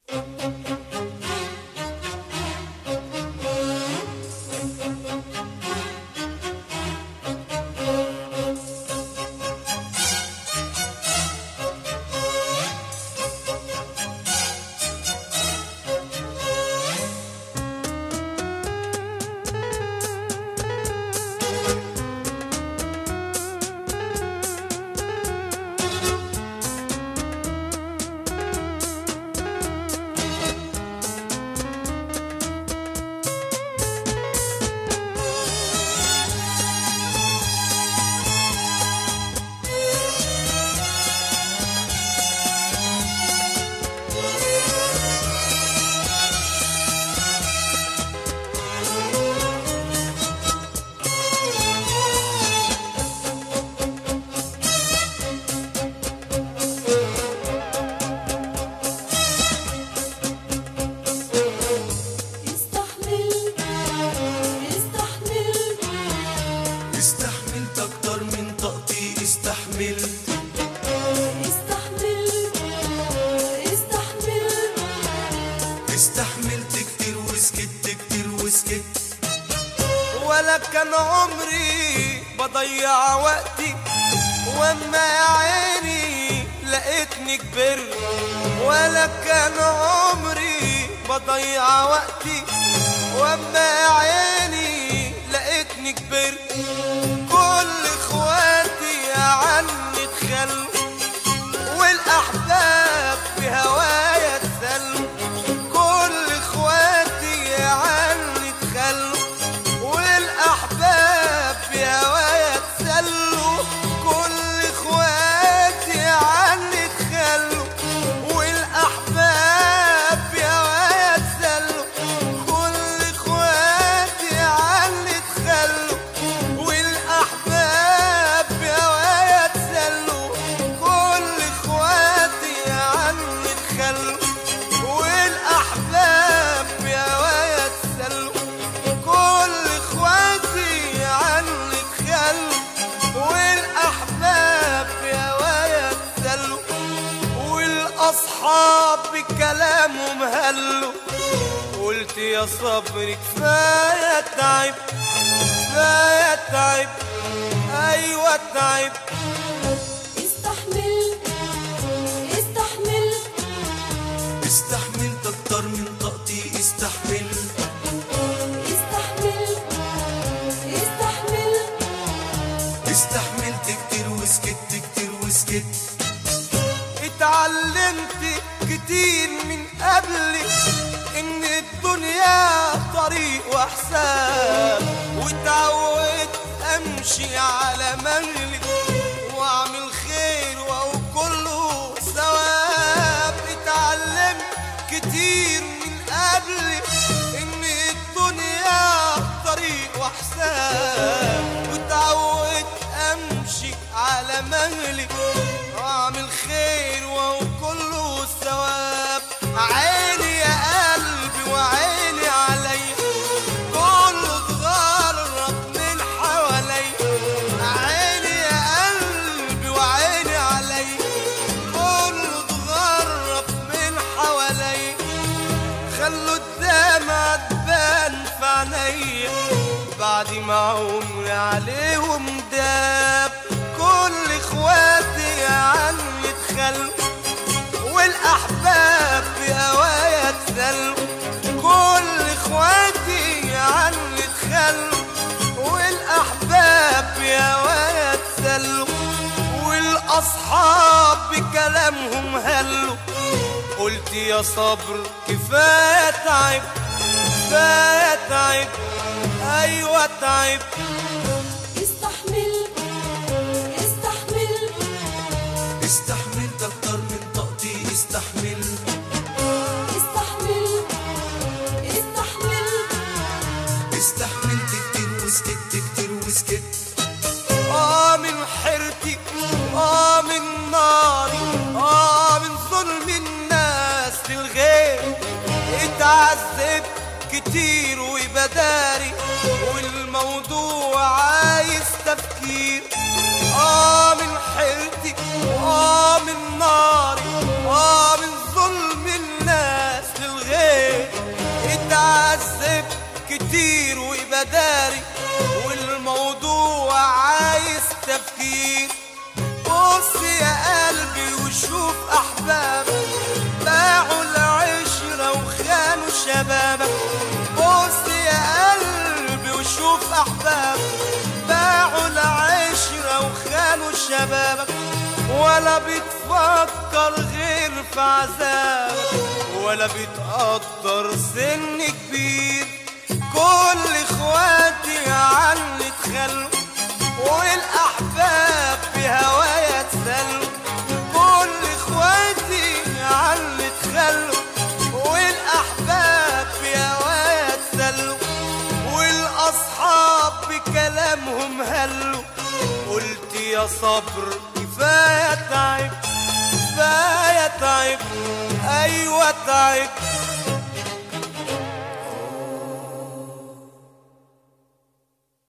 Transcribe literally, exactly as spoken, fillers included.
استحملت اكتر من طاقتي، استحملت استحملت استحملت استحملت كتير وسكت كتير وسكت. ولا كان عمري بضيع وقتي واما يا عيني لقيتني كبرت. ولا كان عمري بضيع وقتي واما يا عيني لقيتني كبرت. كل اخواتي عني اتخلوا والاحباب بهوايا اتسلوا. كل اخواتي عني اتخلوا والاحباب بهوايا اتسلوا. كل اخواتي عني اتخلوا والاحباب بهوايا اتسلوا. كل اخواتي عني اتخلوا والاحباب بهوايا اتسلوا. كل اخواتي عني اتخلوا والاحباب بهوايا اتسلوا. كل اخواتي عني اتخلوا والاحباب بهوايا اتسلوا. والاصحاب بكلامهم هلوا. قلت يا صبري كفايه تعب كفايه تعب ايوه تعب. استحملت استحملت استحملت اكتر من طاقتي، استحملت استحملت استحملت استحملت كتير وسكت كتير وسكت. اتعلمت كتير من قبلي ان الدنيا طريق واحساب. واتعودت امشي على مهلي واعمل خير واقول كله ثواب. اتعلمت كتير من قبلي ان الدنيا طريق واحساب. واتعودت امشي على مهلي واعمل خير واقول كله ثواب. عيني يا قلبي وعيني عليا كله اتغرب من حواليا. عيني يا قلبي وعيني عليا كله اتغرب من حواليا. خلوا الدمعة تبان في عينيا بعد ما عمري عليهم داب. كل اخواتي عني اتخلوا والاحباب بهوايا اتسلوا. كل اخواتي عني اتخلوا والاحباب بهوايا اتسلوا. والاصحاب بكلامهم هلوا. قلت يا صبر كفايه تعب كفايه تعب ايوه تعب. استحملت استحملت استحملت اكتر من طاقتي، استحملت استحملت استحملت استحملت كتير وسكت كتير وسكت. اه من حيرتي اه من ناري اه من ظلم الناس للغير. اتعذبت كتير وبداري والموضوع عايز تفكير. اه من حيرتي اه من ناري اه من ظلم الناس شبابك ولا بتفكر غير في عذابك ولا بتقدر سن كبير. كل اخواتي عني اتخلوا والاحباب بهوايا اتسلوا. كل اخواتي عني اتخلوا والاحباب بهوايا اتسلوا والاصحاب بكلامهم هلوا. قلت يا صبر كفايه تعب كفايه تعب ايوه تعب